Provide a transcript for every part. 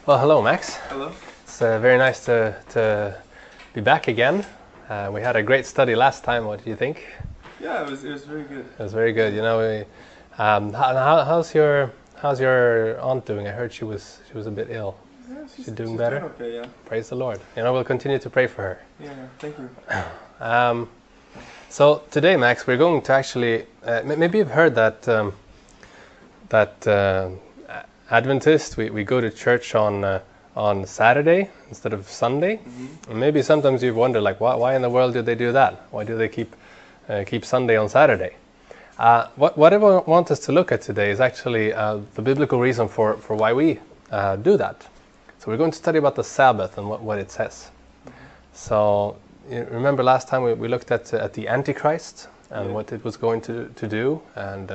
Well, hello, Max. Hello. It's very nice to be back again. We had a great study last time. What do you think? Yeah, it was very good. It was very good. You know, how's your aunt doing? I heard she was a bit ill. Yeah, She's doing better? okay, yeah. Praise the Lord. You know, we'll continue to pray for her. Yeah, thank you. So today, Max, we're going to actually. Maybe you've heard that Adventist, we go to church on Saturday instead of Sunday. Mm-hmm. And maybe sometimes you've wondered, like, why in the world do they do that? Why do they keep Sunday on Saturday? What I want us to look at today is actually the biblical reason for why we do that. So we're going to study about the Sabbath and what it says. Mm-hmm. So you remember last time we looked at the Antichrist and what it was going to do. And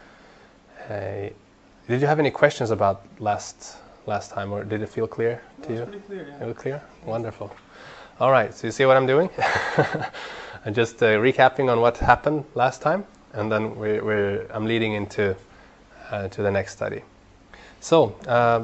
did you have any questions about last time, or did it feel clear to you? It was pretty clear, yeah. It was clear? Wonderful. All right, so you see what I'm doing? I'm just recapping on what happened last time, and then I'm leading into to the next study. So,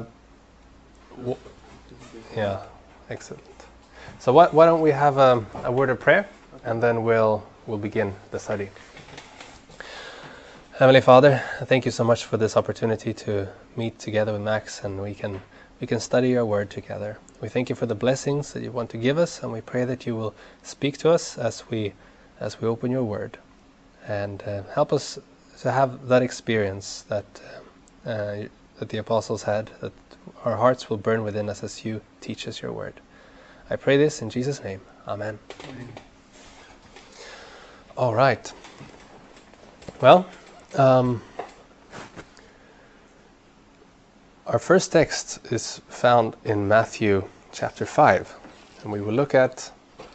yeah, excellent. So why don't we have a word of prayer, and then we'll begin the study. Heavenly Father, thank you so much for this opportunity to meet together with Max, and we can study your word together. We thank you for the blessings that you want to give us, and we pray that you will speak to us as we open your word, and help us to have that experience that the apostles had, that our hearts will burn within us as you teach us your word. I pray this in Jesus' name. Amen. Amen. All right. Well, our first text is found in Matthew chapter 5, and we will look at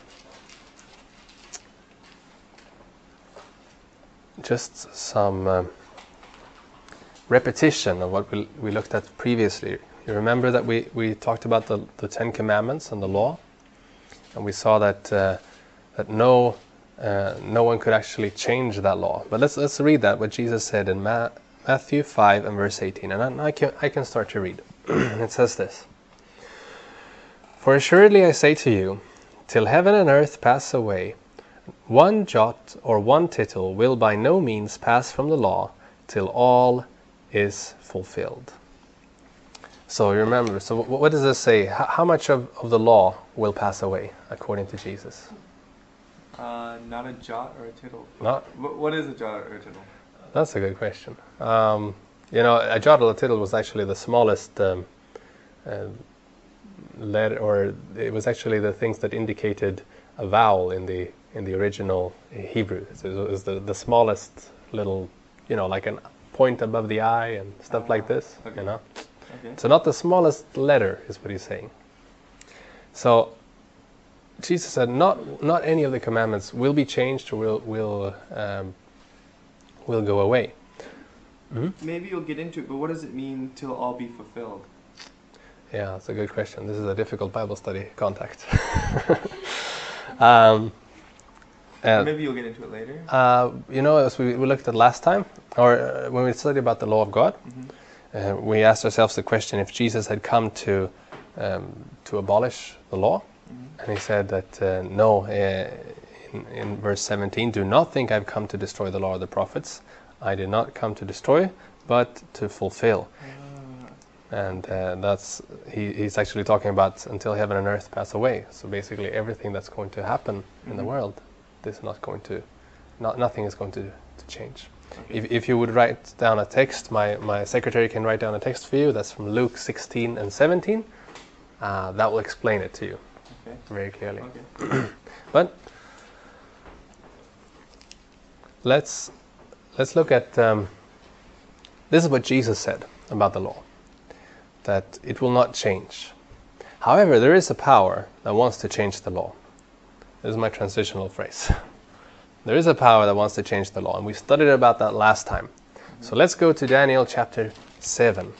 just some repetition of what we looked at previously. You remember that we talked about the Ten Commandments and the law, and we saw that no one could actually change that law. But let's read that, what Jesus said in Matthew 5 and verse 18. And I can start to read. It says this: "For assuredly I say to you, till heaven and earth pass away, one jot or one tittle will by no means pass from the law till all is fulfilled." So you remember, so what does this say? How much of the law will pass away according to Jesus? Not a jot or a tittle. Not. What is a jot or a tittle? That's a good question. A jot or a tittle was actually the smallest letter, or it was actually the things that indicated a vowel in the original Hebrew. So it was the smallest little, like a point above the I and stuff like this. Okay. Okay. So not the smallest letter is what he's saying. So Jesus said, not any of the commandments will be changed or will go away. Mm-hmm. Maybe you'll get into it, but what does it mean till all be fulfilled? Yeah, that's a good question. This is a difficult Bible study contact. Maybe you'll get into it later. As we looked at last time, or when we studied about the law of God, Mm-hmm. We asked ourselves the question if Jesus had come to abolish the law. Mm-hmm. And he said that no, in verse 17, "Do not think I've come to destroy the law of the prophets. I did not come to destroy, but to fulfill." And he's actually talking about until heaven and earth pass away. So basically everything that's going to happen in the world, nothing is going to change. Okay. If you would write down a text, my secretary can write down a text for you. That's from Luke 16 and 17. That will explain it to you very clearly. Okay. But let's look at this is what Jesus said about the law, that it will not change. However, there is a power that wants to change the law. This is my transitional phrase. There is a power that wants to change the law, and we studied about that last time. Mm-hmm. So let's go to Daniel chapter 7.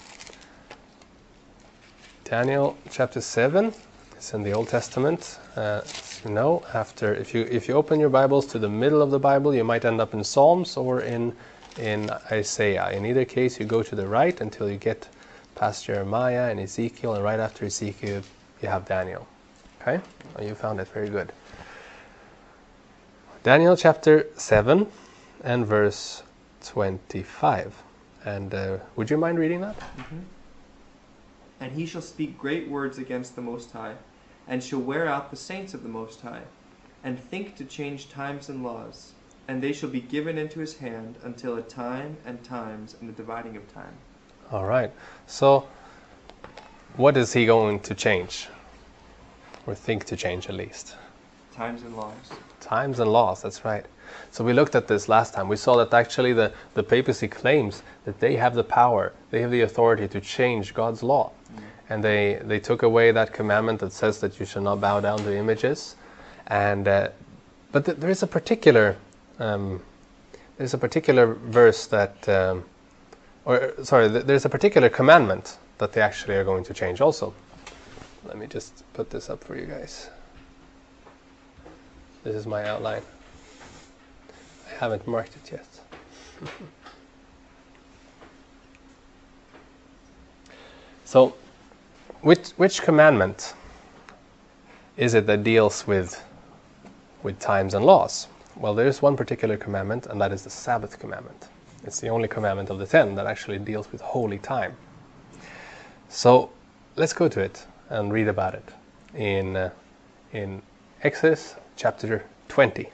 Daniel chapter 7 is in the Old Testament. As you know, if you open your Bibles to the middle of the Bible, you might end up in Psalms or in Isaiah. In either case, you go to the right until you get past Jeremiah and Ezekiel, and right after Ezekiel you have Daniel. Okay? Oh, you found it. Very good. Daniel chapter 7 and verse 25. And would you mind reading that? Mm-hmm. And he shall speak great words against the Most High, and shall wear out the saints of the Most High, and think to change times and laws, and they shall be given into his hand until a time and times and the dividing of time. All right. So, what is he going to change? Or think to change at least? Times and laws. Times and laws, that's right. So we looked at this last time. We saw that actually the papacy claims that they have the power, they have the authority to change God's law. And they took away that commandment that says that you shall not bow down to images. And but there is a particular verse that, there's a particular commandment that they actually are going to change also. Let me just put this up for you guys. This is my outline. I haven't marked it yet. So, which commandment is it that deals with times and laws? Well, there is one particular commandment, and that is the Sabbath commandment. It's the only commandment of the 10 that actually deals with holy time. So, let's go to it and read about it in Exodus chapter 20.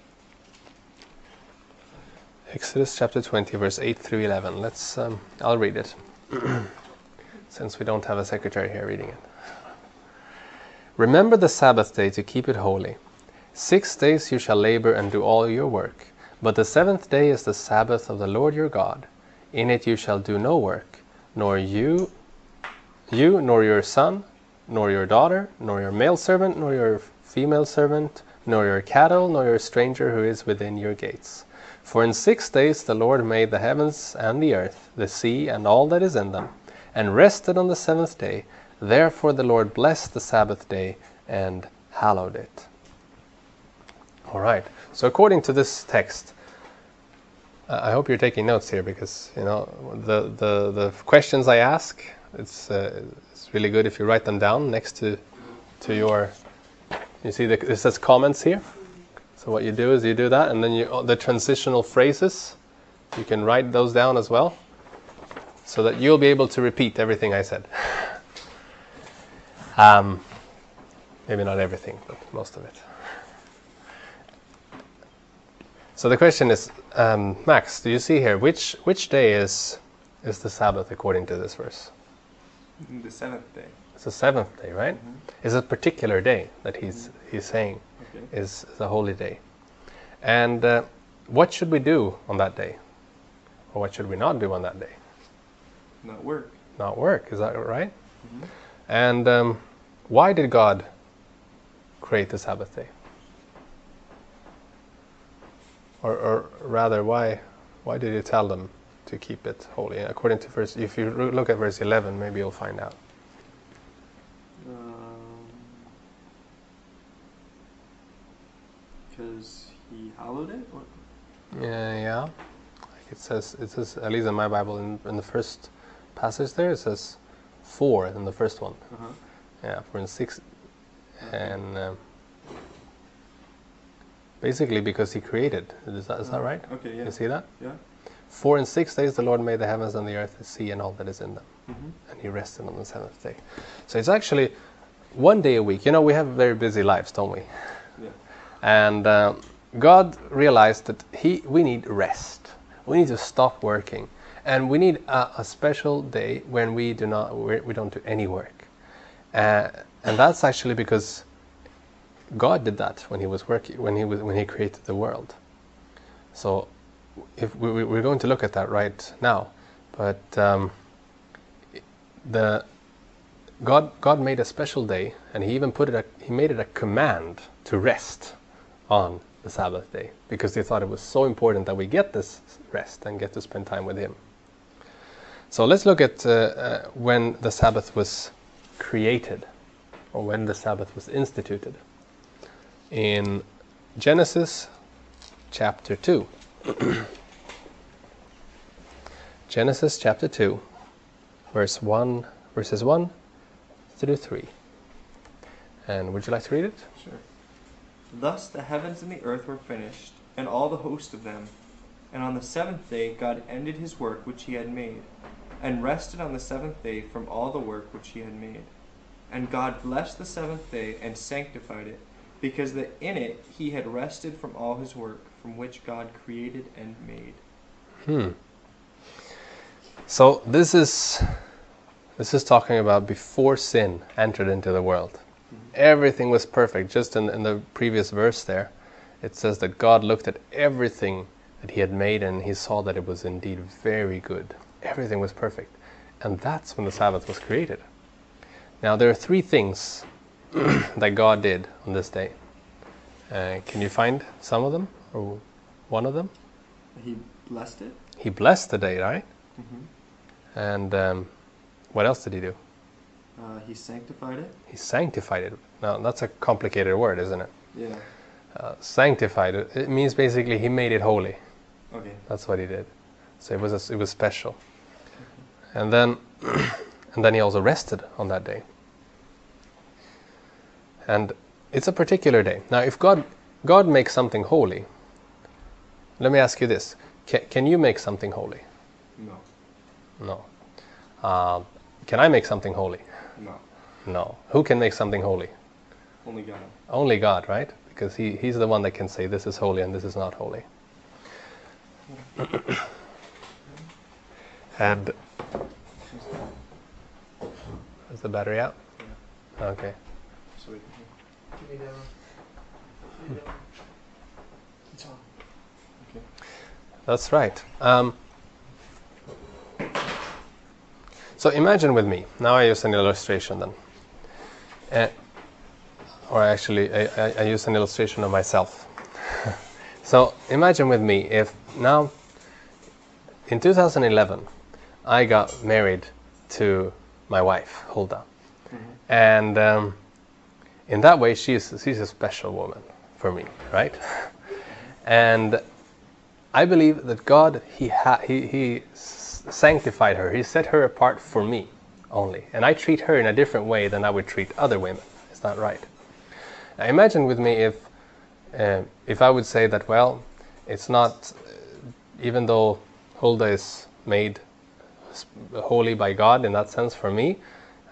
Exodus chapter 20, verse 8 through 11. I'll read it, since we don't have a secretary here reading it. Remember the Sabbath day to keep it holy. 6 days you shall labor and do all your work, but the 7th day is the Sabbath of the Lord your God. In it you shall do no work, nor you nor your son, nor your daughter, nor your male servant, nor your female servant, nor your cattle, nor your stranger who is within your gates. For in 6 days the Lord made the heavens and the earth, the sea, and all that is in them, and rested on the 7th day. Therefore the Lord blessed the Sabbath day and hallowed it. All right. So according to this text, I hope you're taking notes here, because the questions I ask, it's really good if you write them down next to your. You see it says comments here. So what you do is you do that, and then the transitional phrases, you can write those down as well, so that you'll be able to repeat everything I said. Maybe not everything, but most of it. So the question is, Max, do you see here which day is the Sabbath according to this verse? The 7th day. It's the 7th day, right? Mm-hmm. It's a particular day that he's saying is a holy day. And what should we do on that day? Or what should we not do on that day? Not work. Not work, is that right? Mm-hmm. And why did God create the Sabbath day? Or rather, why did he tell them to keep it holy? According to if you look at verse 11, maybe you'll find out. Because he hallowed it? Or? Yeah. It says, at least in my Bible, in the first passage there, it says 4 in the first one. Uh-huh. Yeah, 4 and 6. And basically because he created. Is that right? Okay, yeah. You see that? Yeah. 4 and 6 days the Lord made the heavens and the earth, the sea, and all that is in them. Mm-hmm. And he rested on the 7th day. So it's actually 1 day a week. We have very busy lives, don't we? Yeah. And God realized that we need rest. We need to stop working. And we need a special day when we don't do any work. And that's actually because God did that when he was working, when he created the world. So if we're going to look at that right now, but God made a special day, and he even made it a command to rest on the Sabbath day, because he thought it was so important that we get this rest and get to spend time with him. So let's look at when the Sabbath was created, or when the Sabbath was instituted. In Genesis chapter 2. Genesis chapter 2. verses 1 through 3. And would you like to read it? Sure. Thus the heavens and the earth were finished, and all the host of them. And on the seventh day God ended his work which he had made, and rested on the seventh day from all the work which he had made. And God blessed the seventh day and sanctified it, because that in it he had rested from all his work, from which God created and made. So this is talking about before sin entered into the world. Everything was perfect. Just in the previous verse there, it says that God looked at everything that he had made and he saw that it was indeed very good. Everything was perfect. And that's when the Sabbath was created. Now there are 3 things that God did on this day. Can you find some of them? Or one of them? He blessed it. He blessed the day, right? And what else did he do? He sanctified it. He sanctified it. Now that's a complicated word, isn't it? Yeah. Sanctified it. It means basically he made it holy. Okay. That's what he did. So it was special. And then he also rested on that day. And it's a particular day. Now, if God makes something holy, let me ask you this: can you make something holy? No. No. Can I make something holy? No. No. Who can make something holy? Only God. Only God, right? Because he's the one that can say this is holy and this is not holy. And is the battery out? Yeah. Okay. So we can It's on. Okay. That's right. So imagine with me. Now I use an illustration then. Or actually, I use an illustration of myself. So imagine with me if now, in 2011, I got married to my wife, Hulda. And in that way, she's a special woman for me, right? And I believe that God, he sanctified her. He set her apart for me only. And I treat her in a different way than I would treat other women. Is that right? Now imagine with me if I would say that, well, it's not, even though Hulda is made holy by God in that sense for me,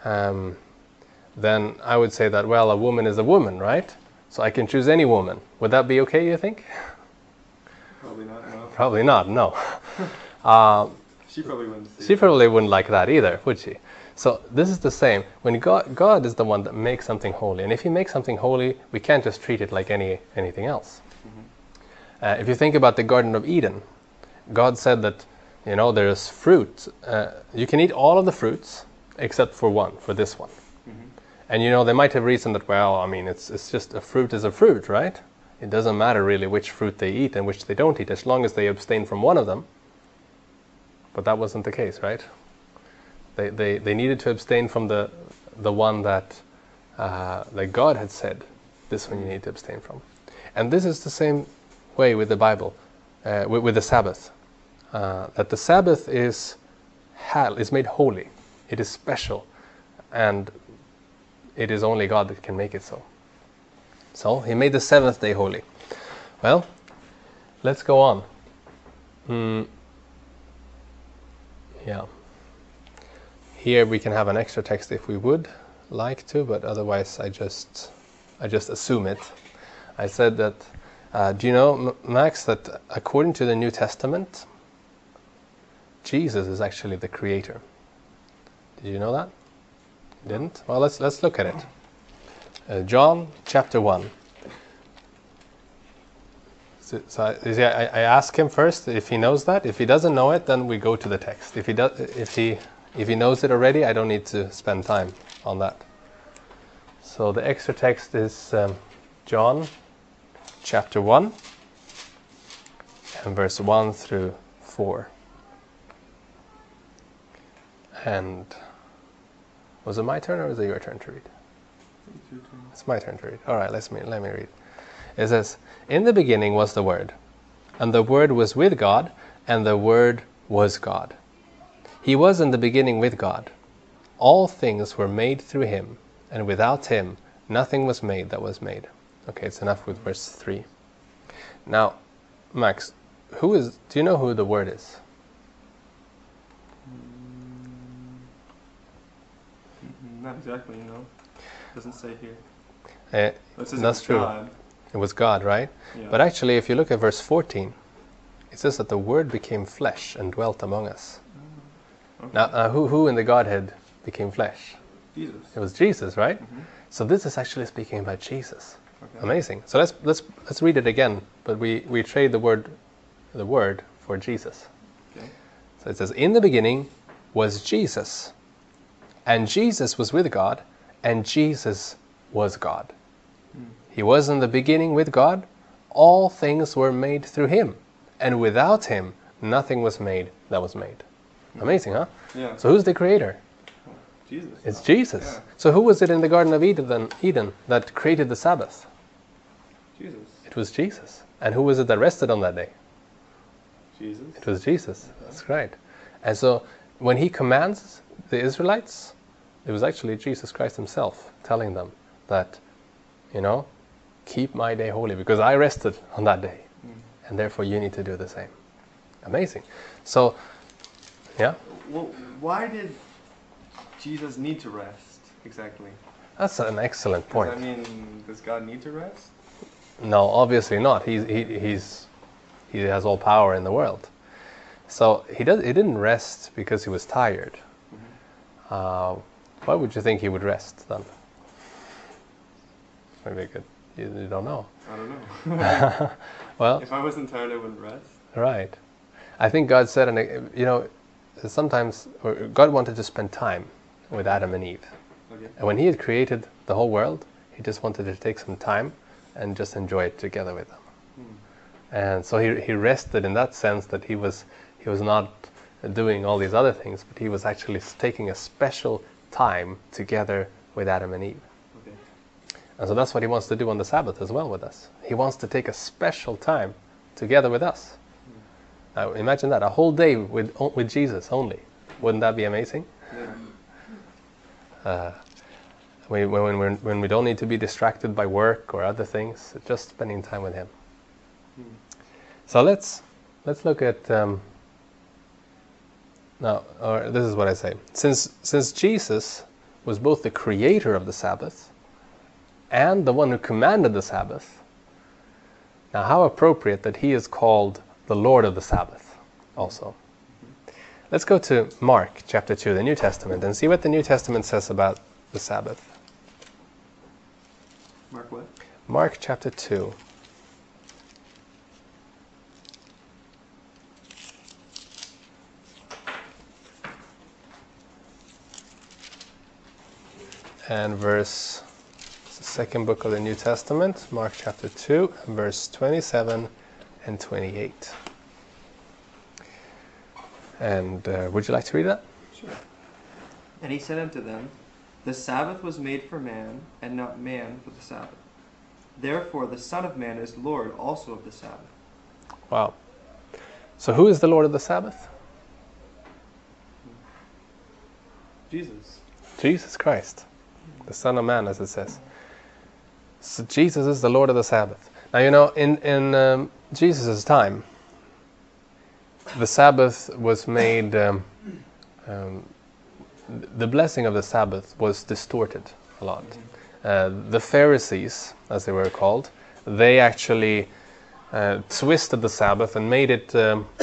then I would say that, well, a woman is a woman, right? So I can choose any woman. Would that be okay, you think? Probably not. No. Probably not, no. She probably wouldn't. She probably wouldn't like that either, would she? So this is the same. When God is the one that makes something holy, and if He makes something holy, we can't just treat it like anything else. If you think about the Garden of Eden, God said that, there's fruit. You can eat all of the fruits except for one, for this one. And they might have reasoned that, well, it's just a fruit is a fruit, right? It doesn't matter really which fruit they eat and which they don't eat, as long as they abstain from one of them. But that wasn't the case, right? They needed to abstain from the one that God had said, this one you need to abstain from. And this is the same way with the Bible, with the Sabbath. That the Sabbath is made holy. It is special. And it is only God that can make it so. So He made the seventh day holy. Well, let's go on. Yeah. Here we can have an extra text if we would like to, but otherwise I just assume it. I said that, do you know, Max, that according to the New Testament, Jesus is actually the creator. Did you know that? Didn't? Well, let's look at it. John chapter 1. So I ask him first if he knows that. If he doesn't know it, then we go to the text. If he knows it already, I don't need to spend time on that. So the extra text is John chapter 1 and verse 1 through 4. And was it my turn or is it your turn to read? It's my turn to read. All right, let me read. It says, "In the beginning was the Word, and the Word was with God, and the Word was God. He was in the beginning with God. All things were made through him, and without him nothing was made that was made. Okay, it's enough with verse 3. Now, Max, do you know who the Word is? Not exactly, no. Doesn't say here. That's true. God. It was God, right? Yeah. But actually, if you look at verse 14, it says that the Word became flesh and dwelt among us. Okay. Now, who in the Godhead became flesh? Jesus. It was Jesus, right? Mm-hmm. So this is actually speaking about Jesus. Okay. Amazing. So let's read it again, but we trade the word for Jesus. Okay. So it says, in the beginning was Jesus, and Jesus was with God, and Jesus was God. He was in the beginning with God. All things were made through him, and without him nothing was made that was made. Amazing, huh? Yeah. So who's the creator? Jesus. It's Jesus. Yeah. So who was it in the Garden of Eden that created the Sabbath? Jesus. It was Jesus. And who was it that rested on that day? Jesus. It was Jesus. That's right. And so when he commands the Israelites, it was actually Jesus Christ himself telling them that, keep my day holy because I rested on that day. And therefore you need to do the same. Amazing. So, yeah? Well, why did Jesus need to rest exactly? That's an excellent point. I mean, does God need to rest? No, obviously not. He has all power in the world. So he didn't rest because he was tired. Mm-hmm. Why would you think he would rest then? Maybe you don't know. I don't know. Well, if I wasn't tired, I wouldn't rest. Right. I think God said, sometimes God wanted to spend time with Adam and Eve. Okay. And when he had created the whole world, he just wanted to take some time and just enjoy it together with them. And so he rested in that sense that he was not doing all these other things, but he was actually taking a special time together with Adam and Eve. Okay. And so that's what he wants to do on the Sabbath as well with us. He wants to take a special time together with us. Now imagine that, a whole day with Jesus only. Wouldn't that be amazing? Yeah. When we don't need to be distracted by work or other things, just spending time with him. So let's look at this is what I say. Since Jesus was both the creator of the Sabbath and the one who commanded the Sabbath, now how appropriate that he is called the Lord of the Sabbath also. Let's go to Mark chapter 2, the New Testament, and see what the New Testament says about the Sabbath. Mark what? Mark chapter 2. And verse, it's the second book of the New Testament, Mark chapter 2, verse 27 and 28. And would you like to read that? Sure. And he said unto them, the Sabbath was made for man, and not man for the Sabbath. Therefore the Son of Man is Lord also of the Sabbath. Wow. So who is the Lord of the Sabbath? Jesus. Jesus Christ, the Son of Man, as it says. So Jesus is the Lord of the Sabbath. Now, in Jesus' time, the Sabbath was made, the blessing of the Sabbath was distorted a lot. The Pharisees, as they were called, they actually twisted the Sabbath and made it,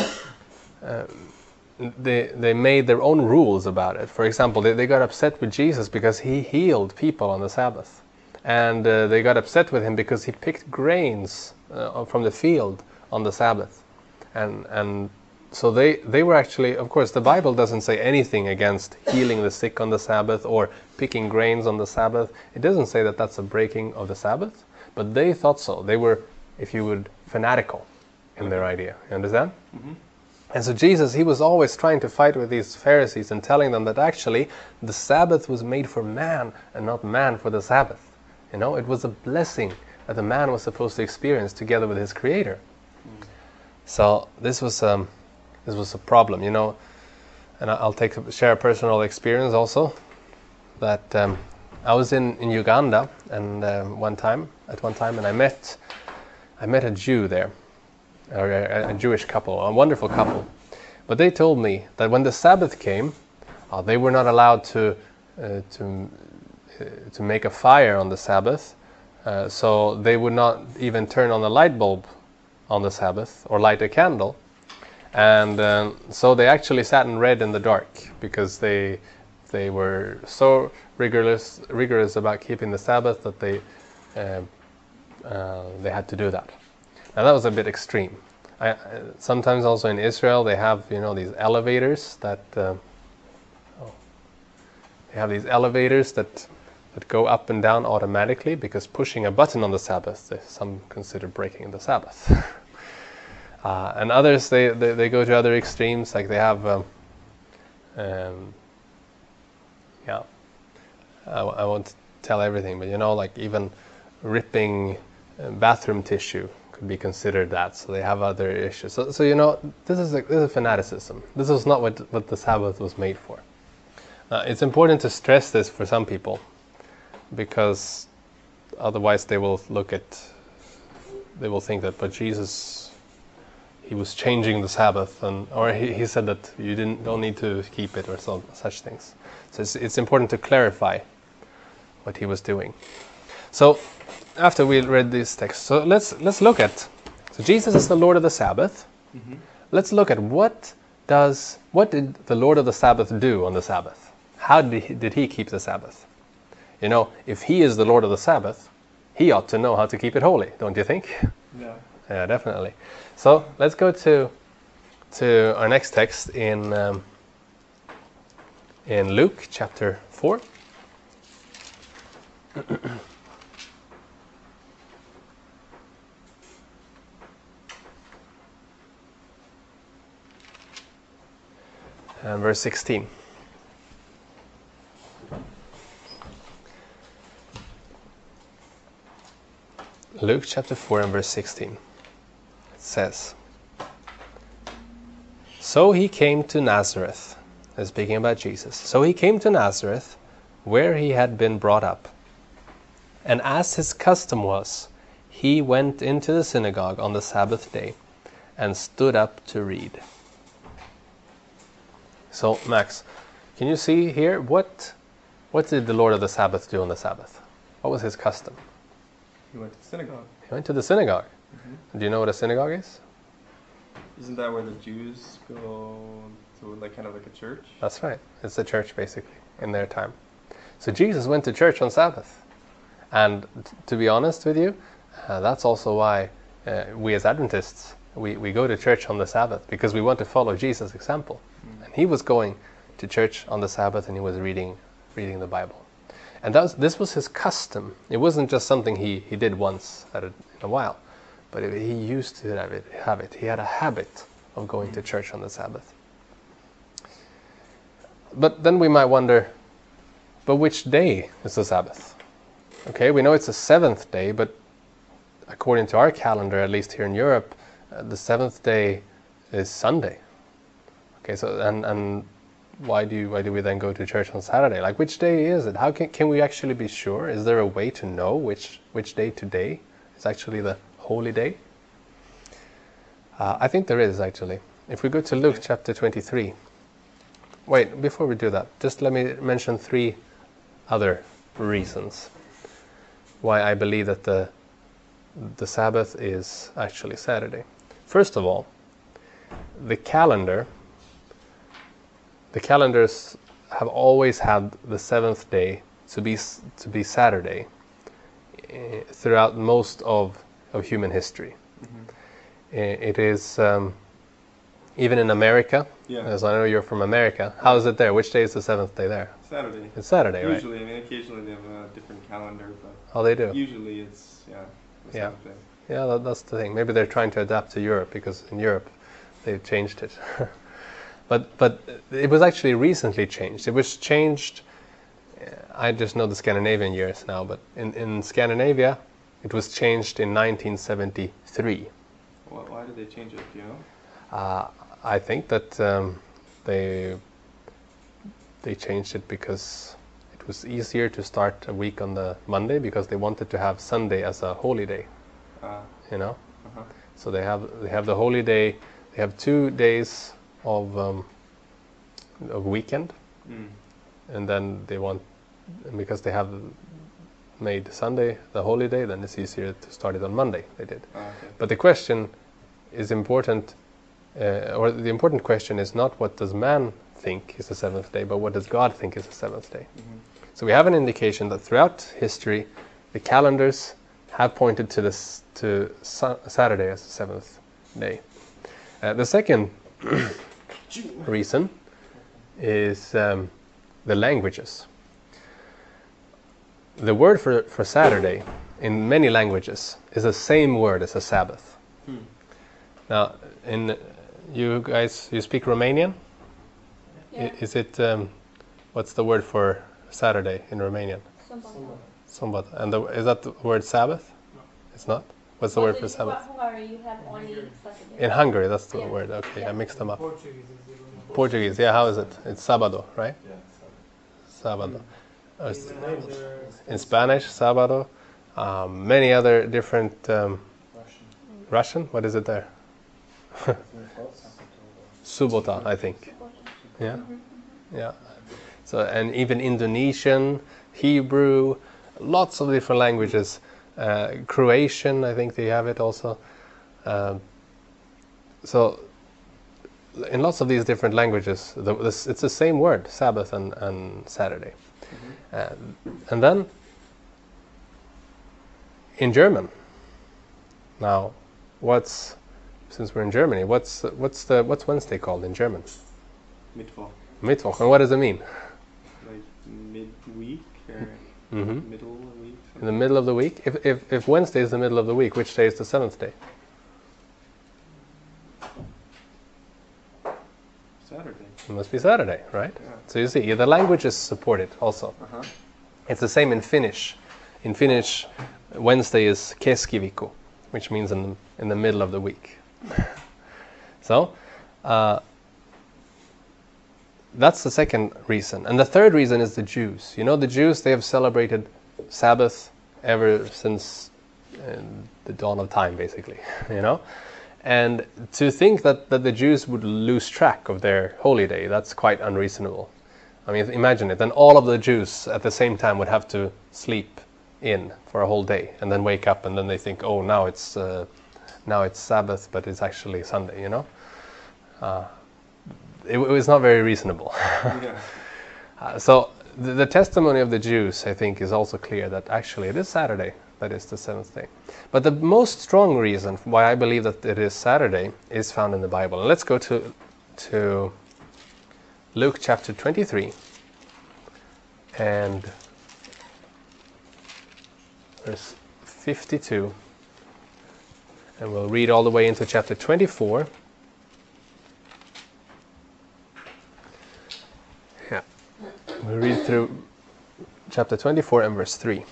they made their own rules about it. For example, they got upset with Jesus because he healed people on the Sabbath. And they got upset with him because he picked grains from the field on the Sabbath. And so they were actually, of course, the Bible doesn't say anything against healing the sick on the Sabbath or picking grains on the Sabbath. It doesn't say that that's a breaking of the Sabbath, but they thought so. They were, if you would, fanatical in their idea. You understand? Mm-hmm. And so Jesus, he was always trying to fight with these Pharisees and telling them that actually the Sabbath was made for man and not man for the Sabbath. You know, it was a blessing that the man was supposed to experience together with his Creator. So this was a problem. You know, and I'll share a personal experience also. That I was in Uganda, and at one time, and I met a Jew there, or a Jewish couple, a wonderful couple. But they told me that when the Sabbath came, they were not allowed to make a fire on the Sabbath, so they would not even turn on the light bulb on the Sabbath or light a candle, and so they actually sat and read in the dark because they were so rigorous about keeping the Sabbath that they had to do that. Now that was a bit extreme. Sometimes also in Israel they have these elevators that go up and down automatically, because pushing a button on the Sabbath, some consider breaking the Sabbath. And others they go to other extremes, like they have I won't tell everything, but like even ripping bathroom tissue could be considered that. So they have other issues. So this is fanaticism. This is not what the Sabbath was made for. It's important to stress this for some people, because otherwise they will think that, but Jesus, he was changing the Sabbath, or he said that you don't need to keep it, or such things. So it's important to clarify what he was doing. So after we read this text, so let's look at. So Jesus is the Lord of the Sabbath. Mm-hmm. Let's look at what did the Lord of the Sabbath do on the Sabbath? How did he keep the Sabbath? If he is the Lord of the Sabbath, he ought to know how to keep it holy, don't you think? Yeah. Yeah, definitely. So let's go to our next text in Luke chapter 4. And verse 16. Luke chapter 4 and verse 16. It says, "So he came to Nazareth," speaking about Jesus. "So he came to Nazareth, where he had been brought up. And as his custom was, he went into the synagogue on the Sabbath day and stood up to read." So, Max, can you see here what did the Lord of the Sabbath do on the Sabbath? What was his custom? He went to the synagogue. He went to the synagogue. Mm-hmm. Do you know what a synagogue is? Isn't that where the Jews go to, kind of like a church? That's right. It's a church, basically, in their time. So Jesus went to church on Sabbath. And to be honest with you, that's also why we as Adventists, we go to church on the Sabbath, because we want to follow Jesus' example. Mm. And he was going to church on the Sabbath, and he was reading the Bible. And this was his custom. It wasn't just something he did once in a while, but he used to have it. He had a habit of going to church on the Sabbath. But then we might wonder, but which day is the Sabbath? Okay, we know it's the seventh day, but according to our calendar, at least here in Europe, the seventh day is Sunday. Okay, so and why do we then go to church on Saturday? Like, which day is it? How can we actually be sure? Is there a way to know which day today is actually the holy day? I think there is, actually. If we go to Luke chapter 23. Wait, before we do that, just let me mention 3 other reasons why I believe that the Sabbath is actually Saturday. First of all, the calendars have always had the seventh day to be Saturday throughout most of human history. Mm-hmm. It is even in America. Yeah. As I know you're from America. How is it there? Which day is the seventh day there? Saturday. It's Saturday, usually, right? Usually, I mean, occasionally they have a different calendar, but they do. Usually it's the seventh day. Yeah, that's the thing. Maybe they're trying to adapt to Europe, because in Europe they've changed it. But it was actually recently changed. It was changed, I just know the Scandinavian years now, but in Scandinavia it was changed in 1973. Why did they change it, do you know? I think that they changed it because it was easier to start a week on the Monday because they wanted to have Sunday as a holy day. You know, so they have the holy day. They have 2 days of weekend, and then they want, because they have made Sunday the holy day, then it's easier to start it on Monday. They did, but the question is important, or the important question is not what does man think is the seventh day, but what does God think is the seventh day. So we have an indication that throughout history, the calendars have pointed to Saturday as the seventh day. The second reason is the languages. The word for Saturday in many languages is the same word as a Sabbath. Now, you guys, you speak Romanian? Yeah. Is it, what's the word for Saturday in Romanian? Sambat. And is that the word Sabbath? No. It's not? What's the word for Sabbath? Hungary, you have only Saturday. In Hungary, that's the Yeah. word. Okay, Yeah. I mixed them up. Portuguese is even Portuguese, yeah, how is it? It's sábado, right? Yeah. Sábado. Even In Spanish, sábado. Many other different... Russian. Russian? What is it there? Subota, I think. Yeah? Yeah. So, and even Indonesian, Hebrew, lots of different languages. Croatian, I think they have it also. So, in lots of these different languages, it's the same word, Sabbath and Saturday. And then, in German, now, since we're in Germany, what's Wednesday called in German? Mittwoch. Mittwoch. And what does it mean? Like midweek or Mm-hmm. middle of the week. In the middle of the week? If Wednesday is the middle of the week, which day is the seventh day? Saturday. It must be Saturday, right? Yeah. So you see, the languages support it also. Uh-huh. It's the same in Finnish. In Finnish, Wednesday is keskiviikko, which means in the middle of the week. So, that's the second reason. And the third reason is the Jews. You know, the Jews, they have celebrated Sabbath ever since the dawn of time, basically, you know? And to think that the Jews would lose track of their holy day, that's quite unreasonable. I mean, imagine it. Then all of the Jews at the same time would have to sleep in for a whole day and then wake up, and then they think, oh, now it's Sabbath, but it's actually Sunday, you know? It was not very reasonable. Yeah. So the testimony of the Jews, I think, is also clear that actually it is Saturday that is the seventh day. But the most strong reason why I believe that it is Saturday is found in the Bible. And let's go to Luke chapter 23 and verse 52. And we'll read all the way into chapter 24. Yeah. We'll read through chapter 24 and verse 3.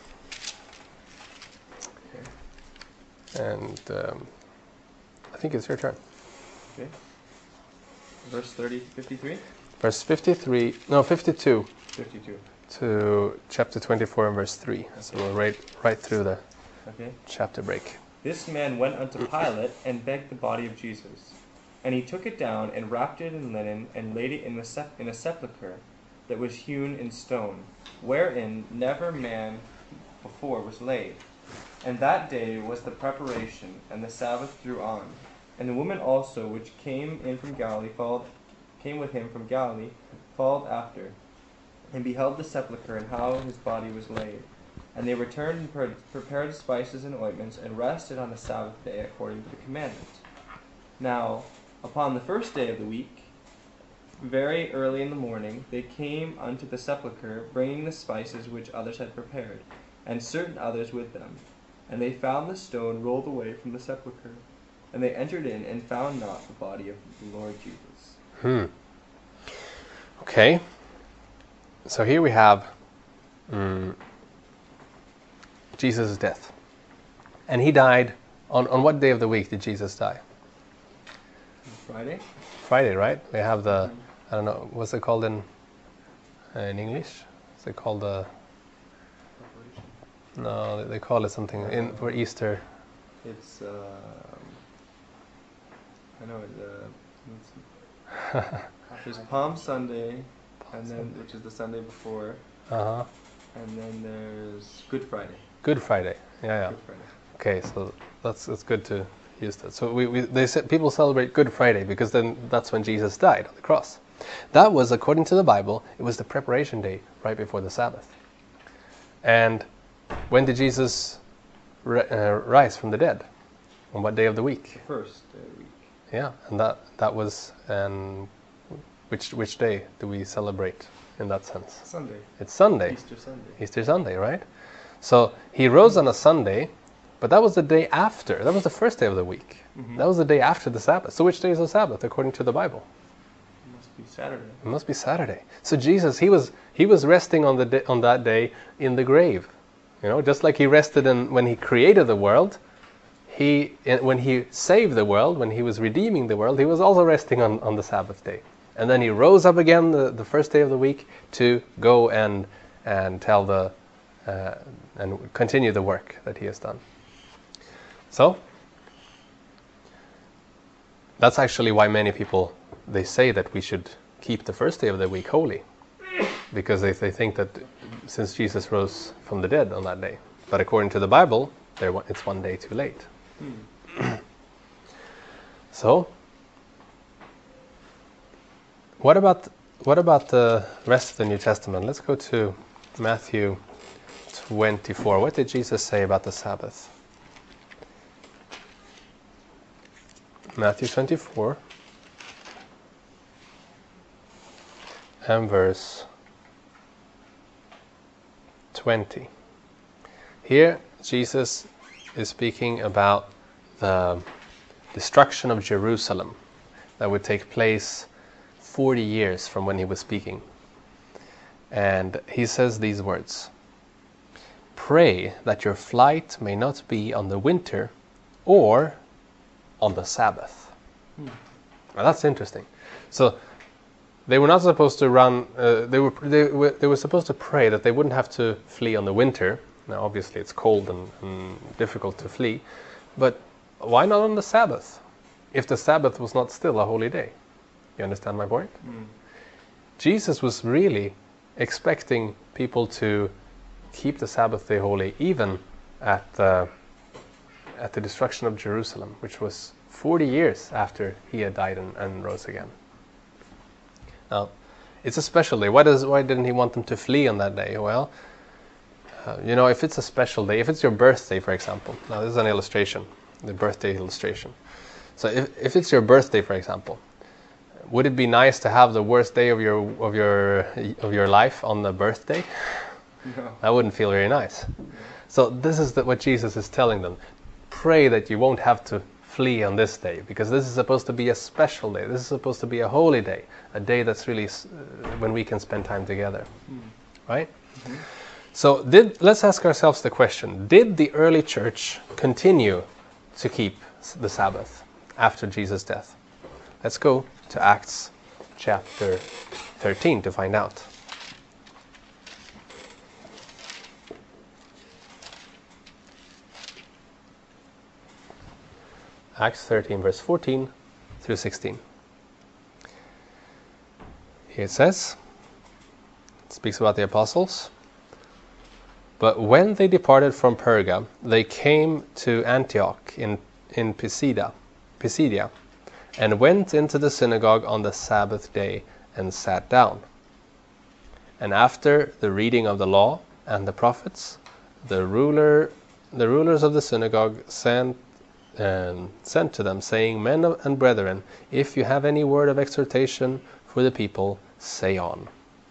And I think it's your turn. Okay. Verse 53? Verse 52 52. to chapter 24 and verse 3. So we'll read right through the Okay. chapter break. This man went unto Pilate and begged the body of Jesus. And he took it down and wrapped it in linen and laid it in a sepulchre that was hewn in stone, wherein never man before was laid. And that day was the preparation, and the Sabbath drew on. And the woman also which came with him from Galilee, followed after, and beheld the sepulchre and how his body was laid. And they returned and prepared spices and ointments, and rested on the Sabbath day according to the commandment. Now, upon the first day of the week, very early in the morning, they came unto the sepulchre, bringing the spices which others had prepared, and certain others with them. And they found the stone rolled away from the sepulchre. And they entered in and found not the body of the Lord Jesus. Okay. So here we have Jesus' death. And he died, on what day of the week did Jesus die? Friday? Friday, right? We have the, I don't know, what's it called in in English? Is it called the? No, they call it something in for Easter. It's I know there's Palm Sunday, and then which is the Sunday before, Uh-huh. and then there's Good Friday. Good Friday. Yeah. Good Friday. Okay, so it's good to use that. So they said people celebrate Good Friday because then that's when Jesus died on the cross. That was, according to the Bible, it was the preparation day right before the Sabbath. And when did Jesus rise from the dead? On what day of the week? First day of the week. Yeah, and that was which day do we celebrate in that sense? Sunday. It's Sunday. Easter Sunday. Easter Sunday, right? So he rose on a Sunday, but that was the day after. That was the first day of the week. Mm-hmm. That was the day after the Sabbath. So which day is the Sabbath according to the Bible? It must be Saturday. It must be Saturday. So Jesus, he was resting on that day in the grave. You know, just like he rested when he created the world, when he saved the world, when he was redeeming the world, he was also resting on the Sabbath day. And then he rose up again the first day of the week to go and tell and continue the work that he has done. So that's actually why many people, they say that we should keep the first day of the week holy, because they think that since Jesus rose from the dead on that day. But according to the Bible, it's one day too late. So what about the rest of the New Testament? Let's go to Matthew 24. What did Jesus say about the Sabbath? Matthew 24 and verse 20. Here Jesus is speaking about the destruction of Jerusalem that would take place 40 years from when he was speaking. And he says these words: "Pray that your flight may not be on the winter or on the Sabbath." Now that's interesting. So they were not supposed to run. They were supposed to pray that they wouldn't have to flee on the winter. Now, obviously, it's cold and difficult to flee, but why not on the Sabbath? If the Sabbath was not still a holy day, you understand my point? Jesus was really expecting people to keep the Sabbath day holy, even at the destruction of Jerusalem, which was 40 years after he had died and rose again. Now, it's a special day. Why didn't he want them to flee on that day? Well, if it's a special day, if it's your birthday, for example. Now, this is an illustration, the birthday illustration. So, if it's your birthday, for example, would it be nice to have the worst day of your life on the birthday? No. That wouldn't feel very nice. So, this is what Jesus is telling them. Pray that you won't have to flee on this day, because this is supposed to be a special day. This is supposed to be a holy day, a day that's really when we can spend time together, right? Mm-hmm. So let's ask ourselves the question: did the early church continue to keep the Sabbath after Jesus' death? Let's go to Acts chapter 13 to find out. Acts 13, verse 14 through 16. Here it says, it speaks about the apostles. "But when they departed from Perga, they came to Antioch in Pisidia, and went into the synagogue on the Sabbath day and sat down. And after the reading of the law and the prophets, the rulers of the synagogue sent to them, saying, 'Men and brethren, if you have any word of exhortation for the people, say on.'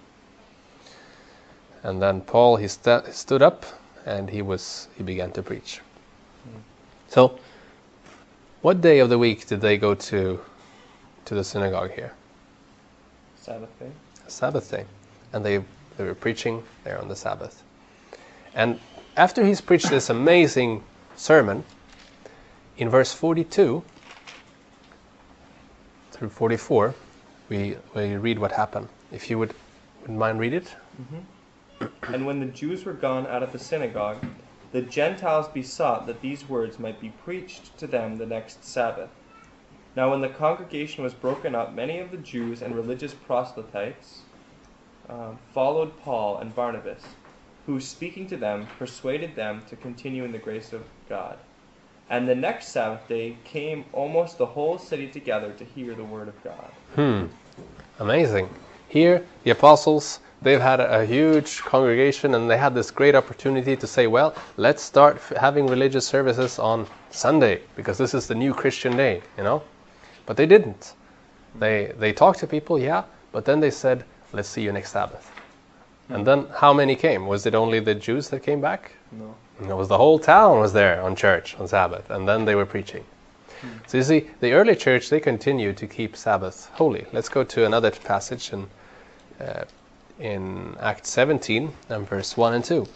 And then Paul, he stood up and he began to preach." So, what day of the week did they go to the synagogue here? Sabbath day. Sabbath day. And they were preaching there on the Sabbath. And after he's preached this amazing sermon, in verse 42 through 44, we read what happened. If you would Wouldn't mind read it? And when the Jews were gone out of the synagogue, the Gentiles besought that these words might be preached to them the next Sabbath. Now when the congregation was broken up, many of the Jews and religious proselytes followed Paul and Barnabas, who, speaking to them, persuaded them to continue in the grace of God. And the next Sabbath day came almost the whole city together to hear the word of God. Amazing. Here, the apostles, they've had a huge congregation, and they had this great opportunity to say, well, let's start having religious services on Sunday, because this is the new Christian day, you know? But they didn't. They talked to people, yeah, but then they said, let's see you next Sabbath. And then how many came? Was it only the Jews that came back? No. It was the whole town was there on church on Sabbath, and then they were preaching. So you see, the early church, they continued to keep Sabbath holy. Let's go to another passage in Acts 17 and verse 1 and 2.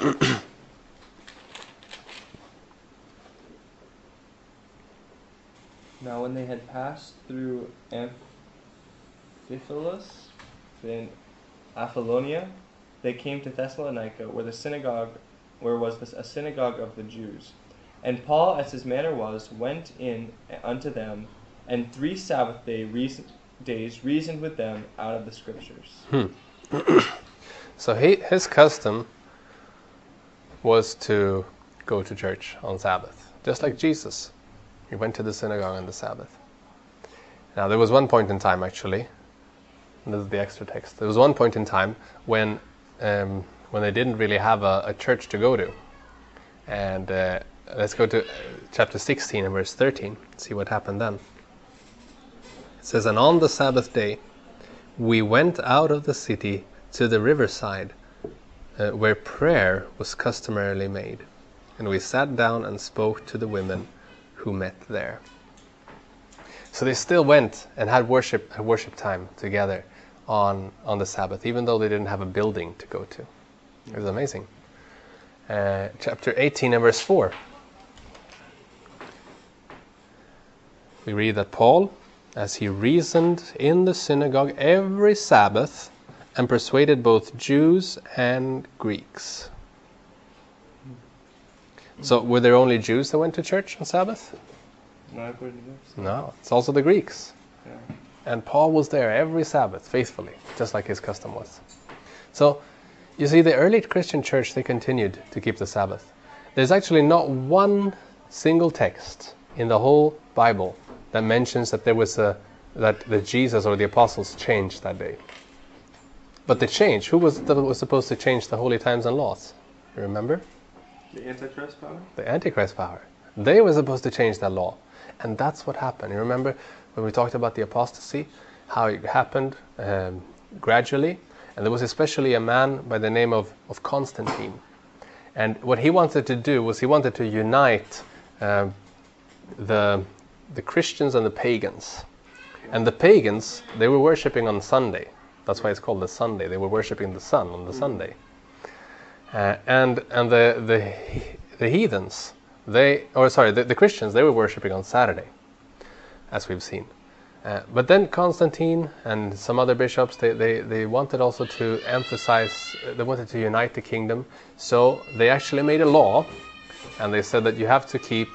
Now when they had passed through Amphipolis in Apollonia, they came to Thessalonica, where was a synagogue of the Jews. And Paul, as his manner was, went in unto them, and 3 Sabbath days reasoned with them out of the Scriptures. So his custom was to go to church on Sabbath, just like Jesus. He went to the synagogue on the Sabbath. Now there was one point in time, actually, and this is the extra text. There was one point in time when they didn't really have a church to go to. And let's go to chapter 16 and verse 13, see what happened then. It says, and on the Sabbath day, we went out of the city to the riverside, where prayer was customarily made. And we sat down and spoke to the women who met there. So they still went and had worship time together on the Sabbath, even though they didn't have a building to go to. It was amazing. Chapter 18 and verse 4. We read that Paul, as he reasoned in the synagogue every Sabbath, and persuaded both Jews and Greeks. So were there only Jews that went to church on Sabbath? No, it's also the Greeks. Yeah. And Paul was there every Sabbath, faithfully, just like his custom was. So, you see, the early Christian church, they continued to keep the Sabbath. There's actually not one single text in the whole Bible that mentions that that Jesus or the apostles changed that day. But the change, who was supposed to change the holy times and laws? You remember? The Antichrist power? The Antichrist power. They were supposed to change that law. And that's what happened. You remember when we talked about the apostasy, how it happened gradually? And there was especially a man by the name of Constantine. And what he wanted to do was he wanted to unite the Christians and the pagans. And the pagans, they were worshipping on Sunday. That's why it's called the Sunday. They were worshipping the sun on the Sunday. And the heathens, the Christians, they were worshipping on Saturday, as we've seen. But then Constantine and some other bishops, they wanted also to emphasize, they wanted to unite the kingdom. So they actually made a law, and they said that you have to keep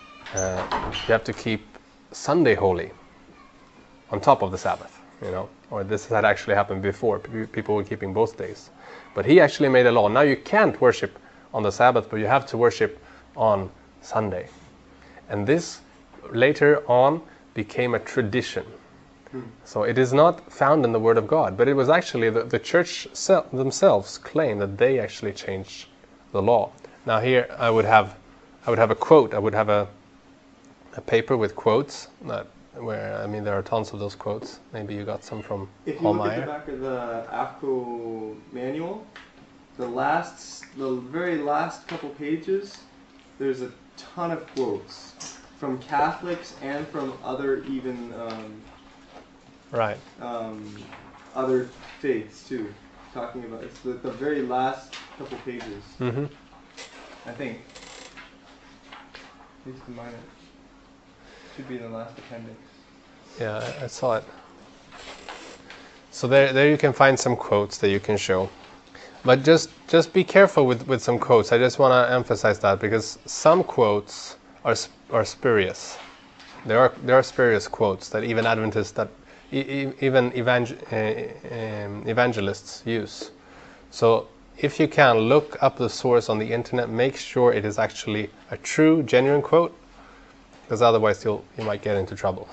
Sunday holy on top of the Sabbath, you know. Or this had actually happened before. People were keeping both days. But he actually made a law. Now you can't worship on the Sabbath, but you have to worship on Sunday. And this later on became a tradition. So it is not found in the Word of God, but it was actually the church themselves claim that they actually changed the law. Now here I would have a quote. I would have a paper with quotes there are tons of those quotes. Maybe you got some from If you Paul look Meyer. at the back of the AFCO manual, the very last couple pages, there's a ton of quotes from Catholics and from other even Right. other faiths too. Talking about it's the very last couple pages. Mm-hmm. I think. At least in mine. Should be in the last appendix. Yeah, I saw it. So there you can find some quotes that you can show. But just be careful with some quotes. I just want to emphasize that because some quotes are spurious. There are spurious quotes that even Adventists, that even evangelists use. So if you can, look up the source on the internet. Make sure it is actually a true, genuine quote, because otherwise you might get into trouble.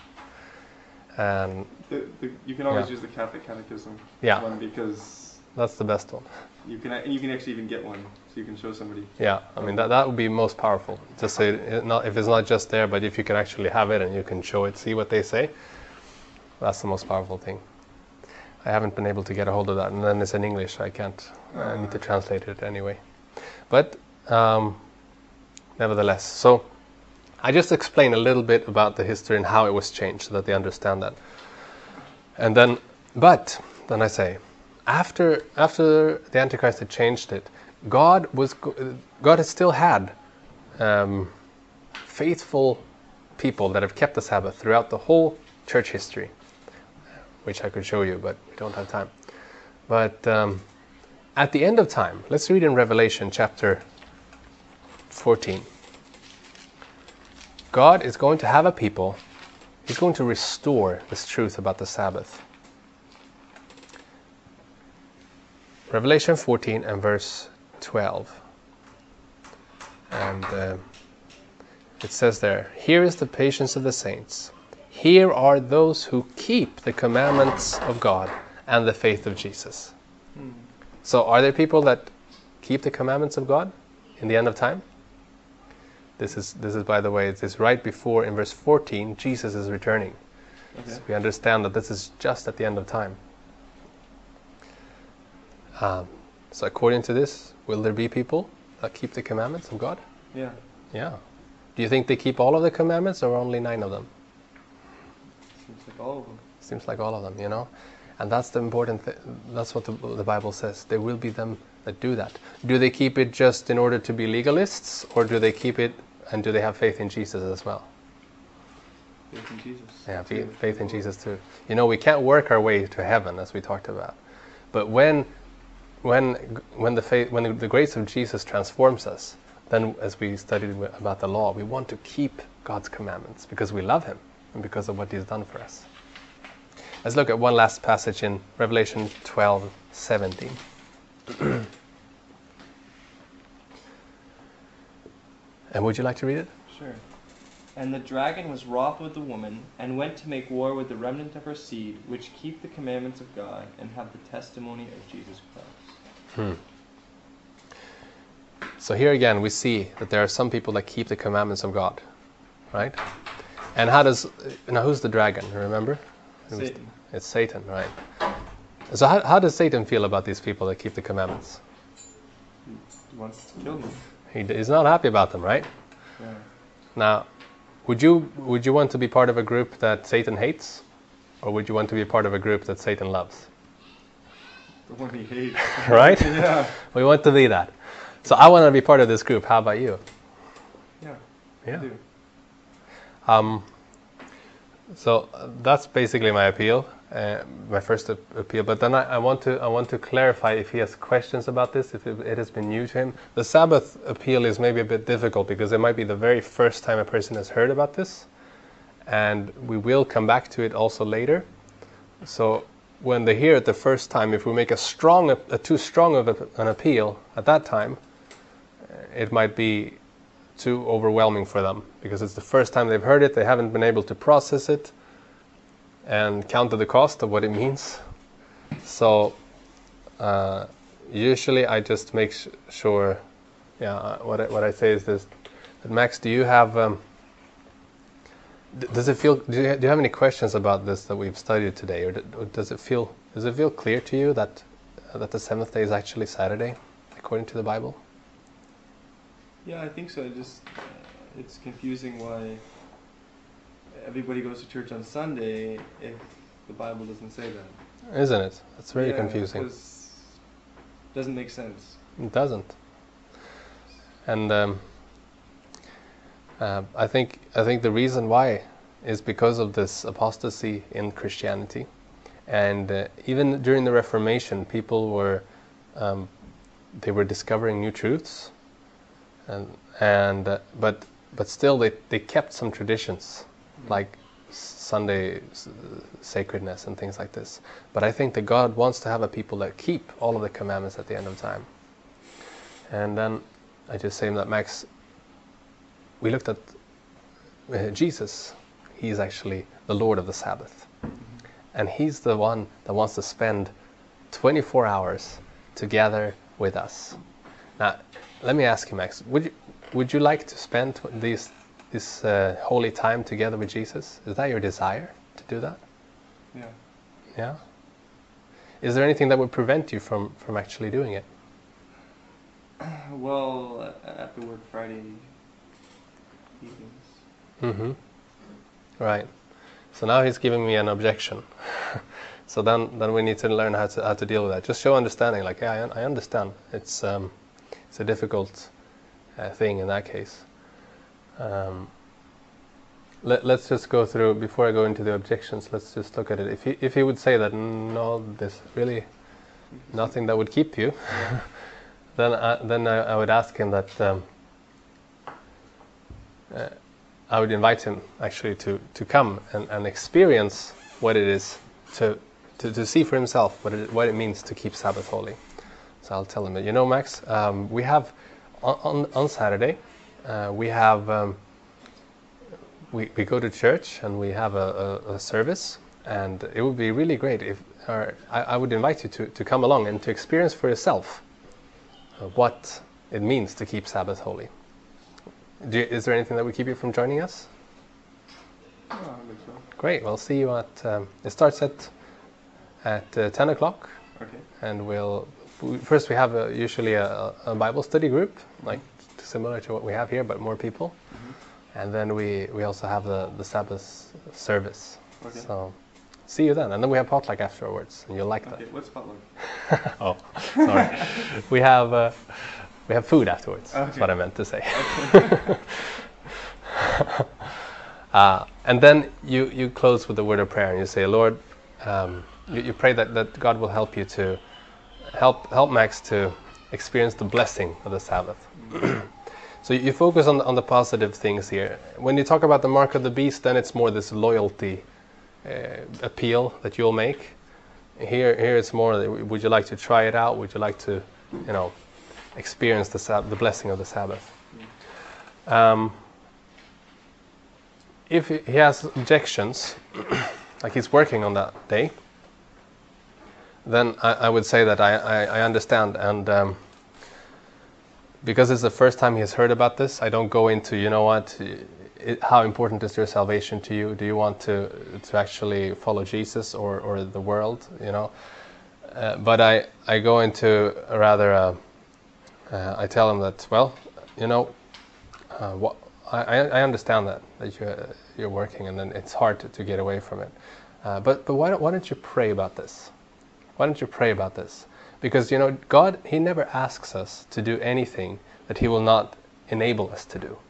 And you can always Yeah. use the Catholic Catechism Yeah. one because that's the best one. you can actually even get one, so you can show somebody. Yeah, I mean that would be most powerful. Just say if it's not just there, but if you can actually have it and you can show it, see what they say. That's the most powerful thing. I haven't been able to get a hold of that, and then it's in English. I can't. I need to translate it anyway. But nevertheless, so I just explain a little bit about the history and how it was changed, so that they understand that. And then, then I say, after the Antichrist had changed it, God had still had faithful people that have kept the Sabbath throughout the whole church history, which I could show you, but we don't have time. But at the end of time, let's read in Revelation chapter 14. God is going to have a people. He's going to restore this truth about the Sabbath. Revelation 14 and verse 12. And it says there, "Here is the patience of the saints. Here are those who keep the commandments of God and the faith of Jesus." So are there people that keep the commandments of God in the end of time? This is by the way, it is right before, in verse 14, Jesus is returning. Okay. So we understand that this is just at the end of time. So according to this, will there be people that keep the commandments of God? Yeah. Yeah. Do you think they keep all of the commandments or only 9 of them? Seems like all of them. Seems like all of them, you know? And that's the important thing. That's what the Bible says. There will be them that do that. Do they keep it just in order to be legalists, or do they keep it and do they have faith in Jesus as well? Faith in Jesus. Yeah, faith in Jesus too. You know, we can't work our way to heaven, as we talked about. But when the grace of Jesus transforms us, then as we studied about the law, we want to keep God's commandments because we love Him and because of what He's done for us. Let's look at one last passage in Revelation 12:17. And would you like to read it? Sure. "And the dragon was wroth with the woman, and went to make war with the remnant of her seed, which keep the commandments of God, and have the testimony of Jesus Christ." So here again we see that there are some people that keep the commandments of God, right? And who's the dragon, remember? Satan. It's Satan, right? So how does Satan feel about these people that keep the commandments? He wants to kill them. He's not happy about them, right? Yeah. Now, would you want to be part of a group that Satan hates? Or would you want to be part of a group that Satan loves? The one he hates. Right? Yeah. We want to be that. So I want to be part of this group. How about you? Yeah. Yeah. I do. So that's basically my appeal, my first appeal. But then I want to clarify if he has questions about this, if it has been new to him. The Sabbath appeal is maybe a bit difficult because it might be the very first time a person has heard about this, and we will come back to it also later. So when they hear it the first time, if we make a too strong of an appeal at that time, it might be too overwhelming for them because it's the first time they've heard it. They haven't been able to process it and counter the cost of what it means. So usually I just make sure. What I say is this: that Max, do you have? Does it feel? Do you have any questions about this that we've studied today, or does it feel clear to you that the seventh day is actually Saturday, according to the Bible? Yeah, I think so. It's confusing why everybody goes to church on Sunday if the Bible doesn't say that. Isn't it? That's very Yeah, confusing. 'cause it doesn't make sense. It doesn't. And I think the reason why is because of this apostasy in Christianity, And even during the Reformation, people were they were discovering new truths, but still they kept some traditions, like Sunday sacredness and things like this. But I think that God wants to have a people that keep all of the commandments at the end of time. And then I just say that, Max, we looked at Jesus. He is actually the Lord of the Sabbath. And He's the one that wants to spend 24 hours together with us. Now, let me ask you, Max, would you like to spend this holy time together with Jesus? Is that your desire to do that? Yeah. Yeah? Is there anything that would prevent you from actually doing it? Well, at the work Friday evenings. Mm-hmm. Right. So now he's giving me an objection. So then we need to learn how to deal with that. Just show understanding. Like, yeah, I understand. It's a difficult thing in that case. Let's just go through, before I go into the objections, let's just look at it. If he would say that, no, there's really nothing that would keep you, then I would ask him that, I would invite him actually to come and experience what it is to see for himself what it means to keep Sabbath holy. So I'll tell him that, Max, we have on Saturday, we have we go to church and we have a service, and it would be really great if I would invite you to come along and to experience for yourself what it means to keep Sabbath holy. Is there anything that would keep you from joining us? No, I think so. Great. We'll see you at. It starts at 10 o'clock, Okay. and first we have usually a Bible study group, like similar to what we have here, but more people. Mm-hmm. And then we also have the Sabbath service. Okay. So see you then, and then we have potluck afterwards, and you'll like Okay. What's potluck? that. Oh, sorry. We have food afterwards. That's Okay. what I meant to say. And then you close with a word of prayer, and you say, Lord, you pray that God will help you to help Max to experience the blessing of the Sabbath. So you focus on the positive things here. When you talk about the mark of the beast, then it's more this loyalty appeal that you'll make. Here it's more, would you like to try it out? Would you like to, experience the blessing of the Sabbath? If he has objections, like he's working on that day, then I would say that I understand, and because it's the first time he has heard about this, I don't go into, how important is your salvation to you? Do you want to actually follow Jesus or the world? But I go into rather. I tell him that, well, I understand that you're working, and then it's hard to get away from it. But why don't you pray about this? Why don't you pray about this? Because God, He never asks us to do anything that He will not enable us to do.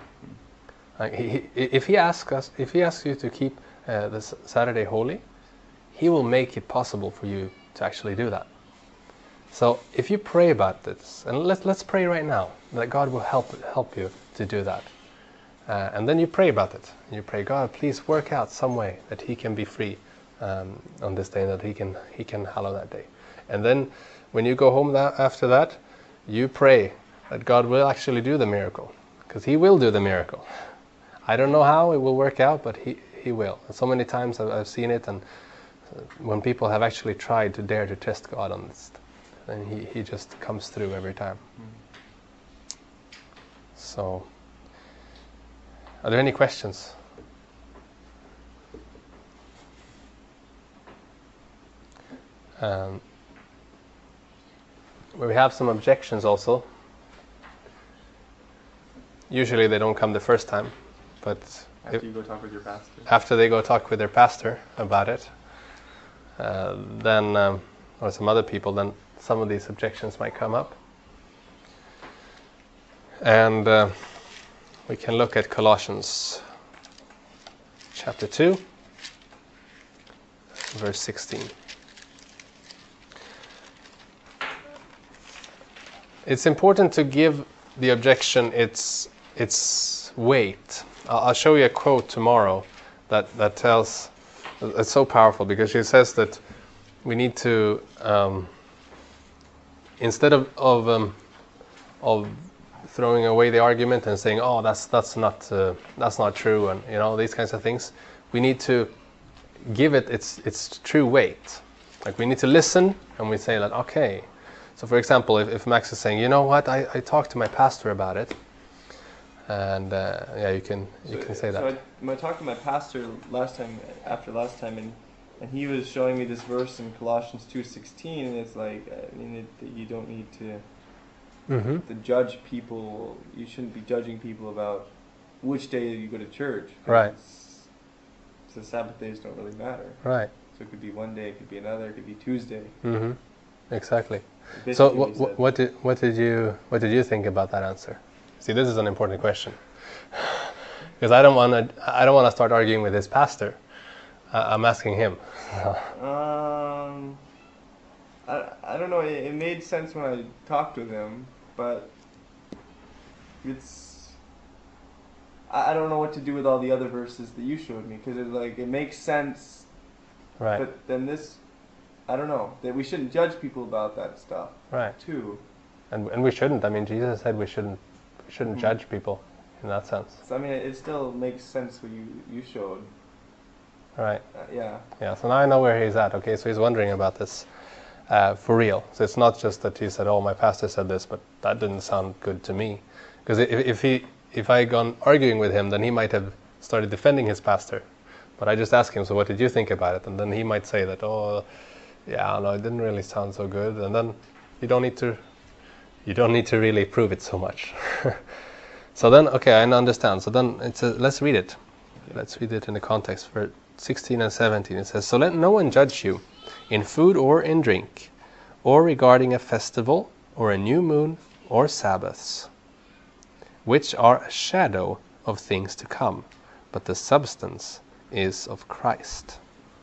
If He asks you to keep this Saturday holy, He will make it possible for you to actually do that. So if you pray about this, and let's pray right now that God will help you to do that, and then you pray about it. You pray, God, please work out some way that He can be free on this day, and that He can hallow that day. And then when you go home after that, you pray that God will actually do the miracle, because He will do the miracle. I don't know how it will work out, but He will. And so many times I've seen it, and when people have actually tried to dare to test God on this, then He just comes through every time. So, are there any questions? We have some objections also. Usually they don't come the first time, but After you go talk with your pastor. after they go talk with their pastor about it, then or some other people, then some of these objections might come up. And we can look at Colossians chapter 2, verse 16. It's important to give the objection its weight. I'll show you a quote tomorrow that tells, it's so powerful, because she says that we need to, instead of throwing away the argument and saying, "Oh, that's not true," and these kinds of things, we need to give it its true weight. Like, we need to listen, and we say that, okay. So, for example, if Max is saying, "You know what? I talked to my pastor about it," and you can say that. So I talked to my pastor after last time, and he was showing me this verse in Colossians 2:16, and it's like, you don't need to judge people. You shouldn't be judging people about which day you go to church. Right. The Sabbath days don't really matter. Right. So it could be one day, it could be another, it could be Tuesday. Mm-hmm. Exactly. Basically So what he said. what did you think about that answer? See, this is an important question, because I don't want to start arguing with his pastor. I'm asking him. I don't know. It made sense when I talked with him, but I don't know what to do with all the other verses that you showed me, because it makes sense. Right. But then I don't know, that we shouldn't judge people about that stuff. Right. Too. And we shouldn't. I mean, Jesus said we shouldn't judge people in that sense. So I mean, it still makes sense what you showed. Right. Yeah. Yeah. So now I know where he's at. Okay. So he's wondering about this for real. So it's not just that he said, "Oh, my pastor said this," but that didn't sound good to me. Because if I had gone arguing with him, then he might have started defending his pastor. But I just asked him, "So what did you think about it?" And then he might say that, "Oh, yeah, no, it didn't really sound so good." And then you don't need to really prove it so much. So then, okay, I understand. So then let's read it. Let's read it in the context for 16 and 17. It says, "So let no one judge you in food or in drink, or regarding a festival, or a new moon, or Sabbaths, which are a shadow of things to come, but the substance is of Christ."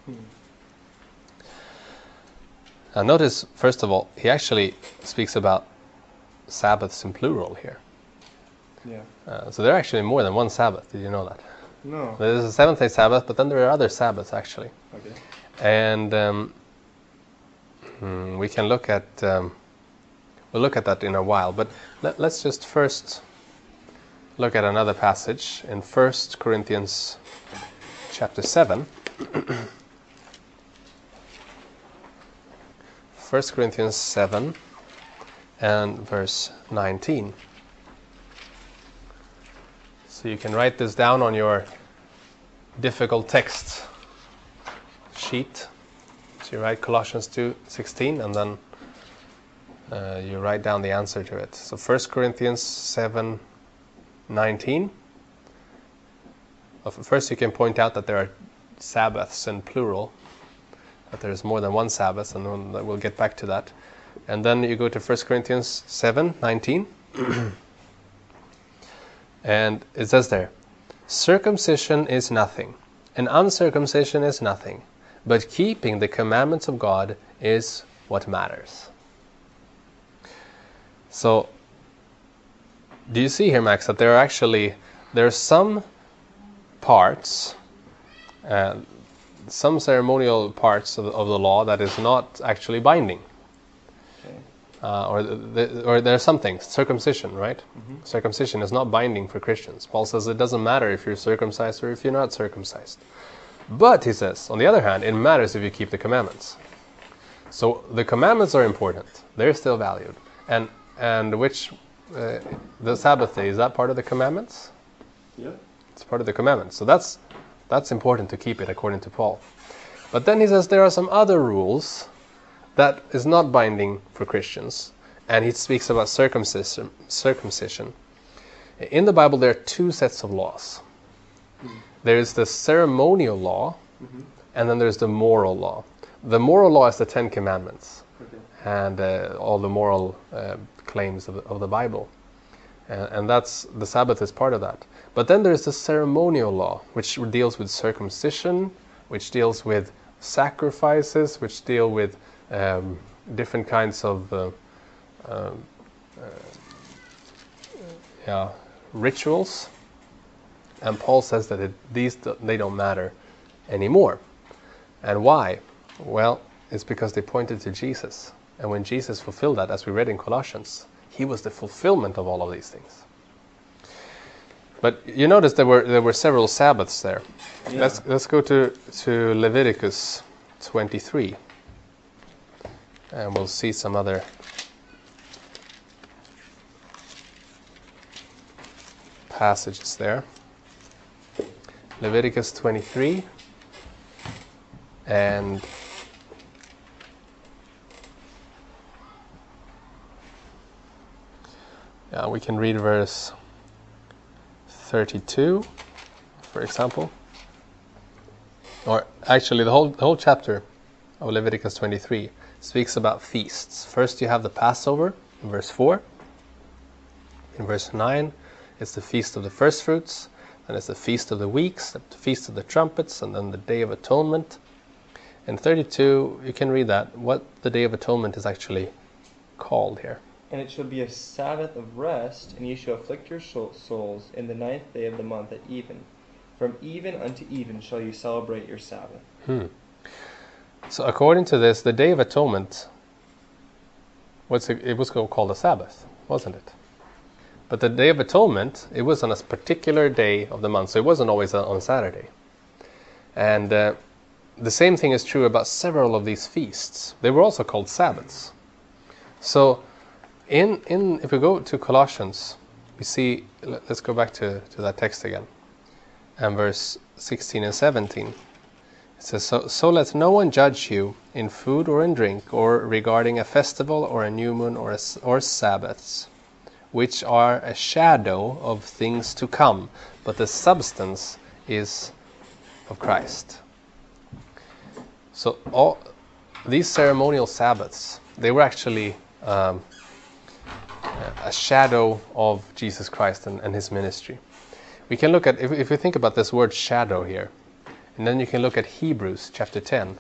Now notice, first of all, he actually speaks about Sabbaths in plural here. Yeah. So there are actually more than one Sabbath. Did you know that? No. There's a seventh-day Sabbath, but then there are other Sabbaths actually. Okay. And we can look at we'll look at that in a while. But let's just first look at another passage in 1 Corinthians chapter 7. 1 Corinthians 7 and verse 19. So you can write this down on your difficult text sheet. So you write Colossians 2:16, and then you write down the answer to it. So 1 Corinthians 7:19. First you can point out that there are Sabbaths in plural, that there's more than one Sabbath, and we'll get back to that. And then you go to 1 Corinthians 7:19. And it says there, "Circumcision is nothing, and uncircumcision is nothing, but keeping the commandments of God is what matters." So, do you see here, Max, that there are some parts, some ceremonial parts of the law that is not actually binding? Or there are some things, circumcision, right? Mm-hmm. Circumcision is not binding for Christians. Paul says it doesn't matter if you're circumcised or if you're not circumcised. But, he says, on the other hand, it matters if you keep the commandments. So the commandments are important. They're still valued. And which, the Sabbath day, is that part of the commandments? Yeah. It's part of the commandments. So that's important to keep it, according to Paul. But then he says there are some other rules that is not binding for Christians, and he speaks about circumcision. In the Bible, there are two sets of laws. There is the ceremonial law, and then there's the moral law. The moral law is the Ten Commandments, and all the moral claims of the Bible. And that's the Sabbath is part of that. But then there's the ceremonial law, which deals with circumcision, which deals with sacrifices, which deal with different kinds of rituals. And Paul says that they don't matter anymore. And why? Well, it's because they pointed to Jesus. And when Jesus fulfilled that, as we read in Colossians, he was the fulfillment of all of these things. But you notice there were several Sabbaths there. Yeah. Let's go to Leviticus 23. And we'll see some other passages there. Leviticus 23 and we can read verse 32, for example. Or actually the whole chapter of Leviticus 23 speaks about feasts. First you have the Passover in verse 4. In verse 9 it's the Feast of the First Fruits. Then it's the Feast of the Weeks, the Feast of the Trumpets, and then the Day of Atonement. In 32 you can read that, what the Day of Atonement is actually called here. And it shall be a Sabbath of rest, and ye shall afflict your souls in the 9th day of the month at even. From even unto even shall you celebrate your Sabbath. So according to this, the Day of Atonement, it was called a Sabbath, wasn't it? But the Day of Atonement, it was on a particular day of the month, so it wasn't always on Saturday. And the same thing is true about several of these feasts. They were also called Sabbaths. So if we go to Colossians, we see, let's go back to that text again, and verse 16 and 17. It says, so let no one judge you in food or in drink, or regarding a festival or a new moon or Sabbaths, which are a shadow of things to come, but the substance is of Christ. So all these ceremonial Sabbaths, they were actually a shadow of Jesus Christ and his ministry. We can look at, if we think about this word shadow here, and then you can look at Hebrews chapter 10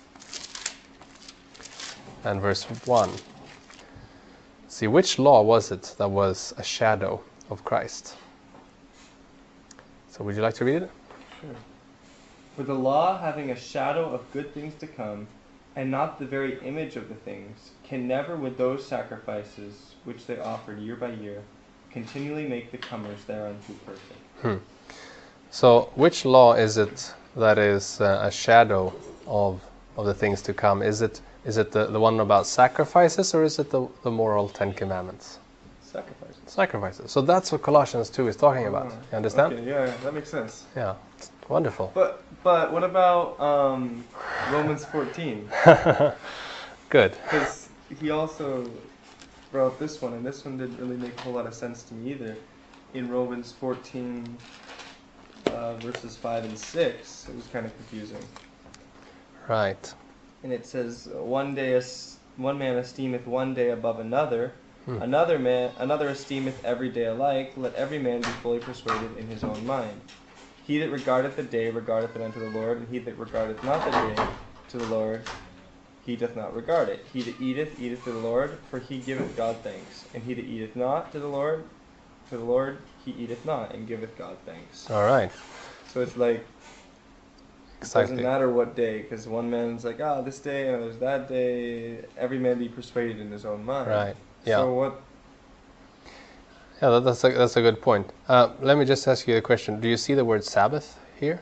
and verse 1. See, which law was it that was a shadow of Christ? So would you like to read it? Sure. For the law, having a shadow of good things to come, and not the very image of the things, can never with those sacrifices which they offered year by year continually make the comers thereunto perfect. So which law is it that is a shadow of the things to come? Is it the one about sacrifices, or is it the moral 10 commandments? Sacrifices. So that's what Colossians 2 is talking about. You understand? Okay, yeah, that makes sense. Yeah, wonderful. But what about Romans 14? Good. Because he also brought this one, and this one didn't really make a whole lot of sense to me either. In Romans 14, verses 5 and 6, it was kind of confusing. Right. And it says, one man esteemeth one day above another, another esteemeth every day alike. Let every man be fully persuaded in his own mind. He that regardeth the day regardeth it unto the Lord, and he that regardeth not the day to the Lord, he doth not regard it. He that eateth, eateth to the Lord, for he giveth God thanks. And he that eateth not to the Lord he eateth not, and giveth God thanks. All right. So it's like, Exactly. it doesn't matter what day, because one man's like, this day, and there's that day. Every man be persuaded in his own mind. Right. Yeah. So what? Yeah, that's a good point. Let me just ask you a question. Do you see the word Sabbath here?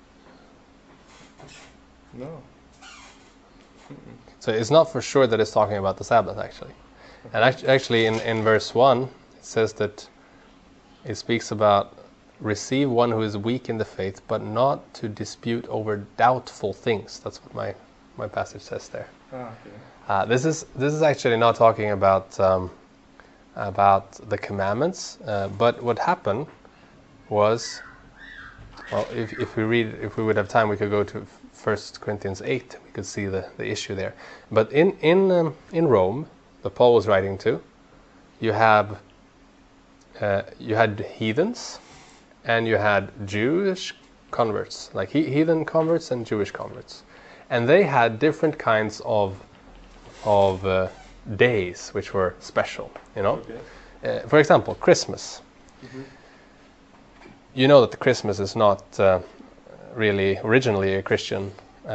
No. So it's not for sure that it's talking about the Sabbath, actually. And actually in verse 1, it says that it speaks about receive one who is weak in the faith, but not to dispute over doubtful things. That's what my passage says there. Okay. This is actually not talking about the commandments, but what happened was, well, if we would have time, we could go to 1 Corinthians 8. We could see the issue there. But in Rome, that Paul was writing to, you had heathens, and you had Jewish converts, like heathen converts and Jewish converts. and they had different kinds of days which were special. You know, Okay. for example, Christmas. Mhm. You know that the Christmas is not really originally a Christian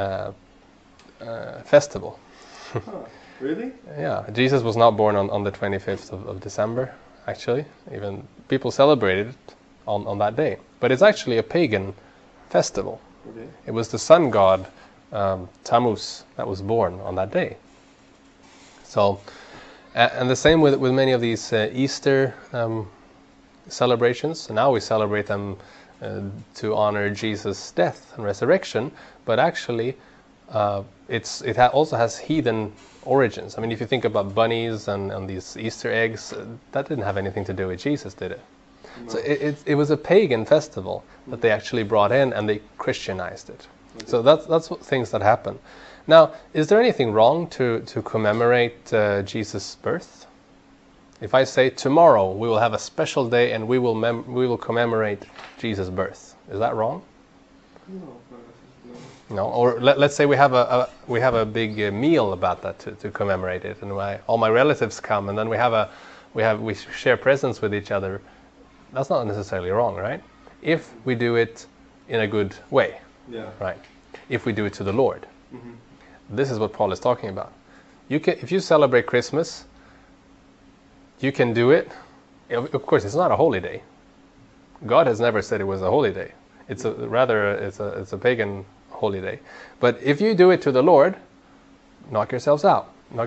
festival. Huh. Really? Yeah, Jesus was not born on the 25th of December, actually. Even people celebrated it on that day. But it's actually a pagan festival. Okay. It was the sun god Tammuz that was born on that day. So, and the same with many of these Easter celebrations. Now we celebrate them to honor Jesus' death and resurrection, but actually it also has heathen origins. I mean, if you think about bunnies and these Easter eggs, that didn't have anything to do with Jesus, did it? No. So it was a pagan festival that they actually brought in, and they Christianized it. Okay. So that's what things that happen. Now, is there anything wrong to commemorate Jesus' birth? If I say tomorrow we will have a special day and we will commemorate Jesus' birth, is that wrong? No, no. No. Or let's say we have a big meal about that to commemorate it, and all my relatives come, and then we share presents with each other. That's not necessarily wrong, right? If we do it in a good way, Yeah. right? If we do it to the Lord. Mhm. This is what Paul is talking about. If you celebrate Christmas, you can do it. Of course, it's not a holy day. God has never said it was a holy day. It's a pagan holy day. But if you do it to the Lord, knock yourself out.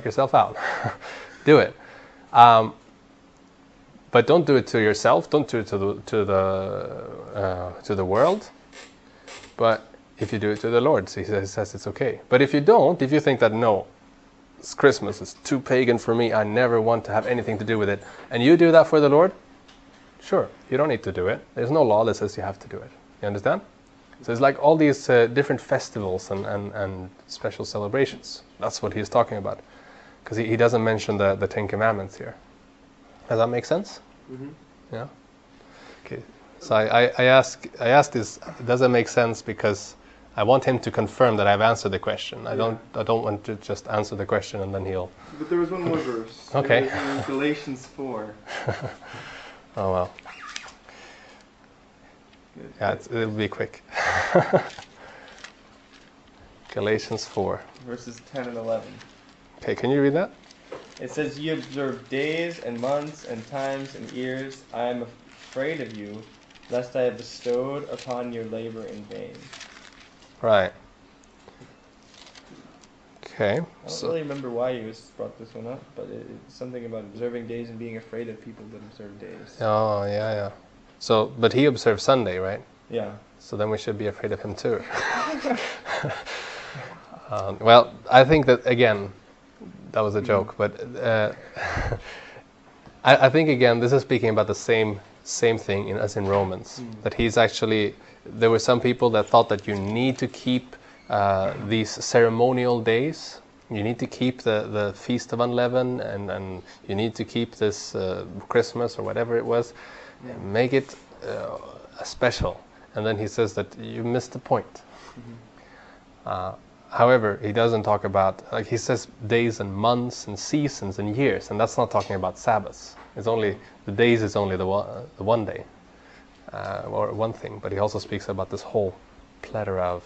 Do it. But don't do it to yourself. Don't do it to the world. But if you do it to the Lord, he says it's okay. But if you don't, if you think that no, Christmas is too pagan for me, I never want to have anything to do with it, and you do that for the Lord, sure, you don't need to do it. There's no law that says you have to do it. You understand? So it's like all these different festivals and special celebrations. That's what he's talking about. Because he doesn't mention the Ten Commandments here. Does that make sense? Mhm. Yeah? Okay. So I ask this, does it make sense? Because I want him to confirm that I've answered the question. I don't want to just answer the question and then he'll... But there was one more verse. Okay. It was in Galatians 4. Oh well. Good. Yeah, it'll be quick. Galatians 4. Verses 10 and 11. Okay, can you read that? It says, "Ye observe days and months and times and years. I am afraid of you, lest I have bestowed upon your labor in vain." Right. Okay. I don't really remember why you brought this one up, but it's something about observing days and being afraid of people that observe days. Oh, yeah. So, but he observed Sunday, right? Yeah. So then we should be afraid of him too. Well, I think that, again, that was a joke, but I think, again, this is speaking about the same thing as in Romans. That he's actually, there were some people that thought that you need to keep these ceremonial days. You need to keep the Feast of Unleavened, and you need to keep this Christmas or whatever it was. Make it special. And then he says that you missed the point. However, he doesn't talk about, like he says, days and months and seasons and years, and that's not talking about Sabbaths. It's only, the days is only the one day, or one thing, but he also speaks about this whole plethora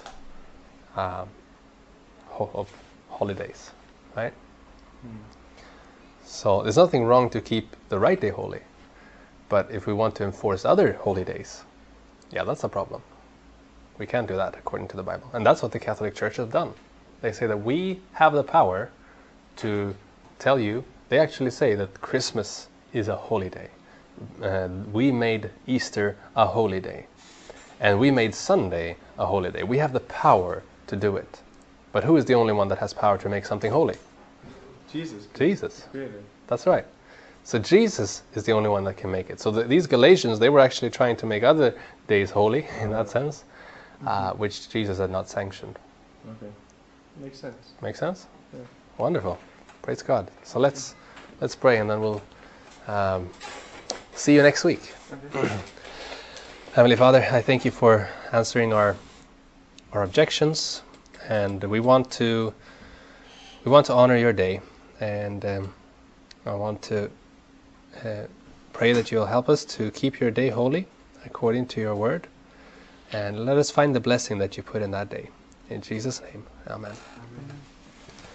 of holidays, right? So there's nothing wrong to keep the right day holy, but if we want to enforce other holy days, yeah, that's a problem. We can't do that according to the Bible. And that's what the Catholic Church has done. They say that we have the power to tell you, they actually say that Christmas is a holy day. We made Easter a holy day. And we made Sunday a holy day. We have the power to do it. But who is the only one that has power to make something holy? Jesus. Jesus. Creator. That's right. So Jesus is the only one that can make it. So these Galatians, they were actually trying to make other days holy in that sense. Which Jesus had not sanctioned. Okay. Makes sense. Make sense? Yeah. Wonderful. Praise God. So let's pray, and then we'll see you next week. Okay. Heavenly Father, I thank you for answering our objections, and we want to honor your day, and I want to pray that you'll help us to keep your day holy according to your word, and let us find the blessing that you put in that day. In Jesus' name, amen. Amen.